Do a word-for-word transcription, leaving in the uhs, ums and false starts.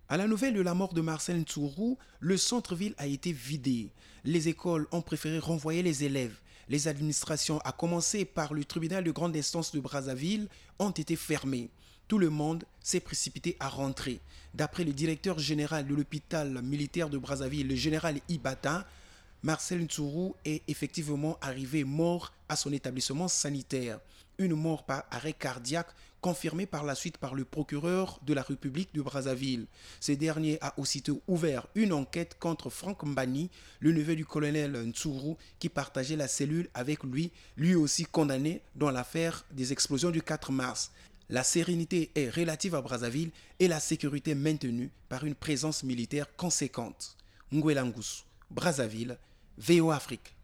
À la nouvelle de la mort de Marcel Ntsourou, le centre-ville a été vidé. Les écoles ont préféré renvoyer les élèves. Les administrations, à commencer par le tribunal de grande instance de Brazzaville, ont été fermées. Tout le monde s'est précipité à rentrer. D'après le directeur général de l'hôpital militaire de Brazzaville, le général Ibata, Marcel Ntsourou est effectivement arrivé mort à son établissement sanitaire. Une mort par arrêt cardiaque confirmée par la suite par le procureur de la République de Brazzaville. Ce dernier a aussitôt ouvert une enquête contre Franck Mbani, le neveu du colonel Ntsourou, qui partageait la cellule avec lui, lui aussi condamné dans l'affaire des explosions du quatre mars. La sérénité est relative à Brazzaville et la sécurité maintenue par une présence militaire conséquente. Ngouela Ngoussou, Brazzaville, V O Afrique.